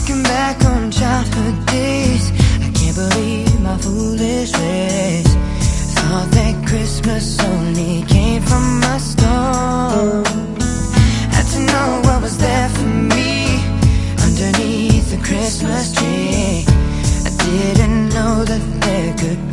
Looking back on childhood days, I can't believe my foolish ways. Thought that Christmas only came from a store. Had to know what was there for me underneath the Christmas tree. I didn't know that there could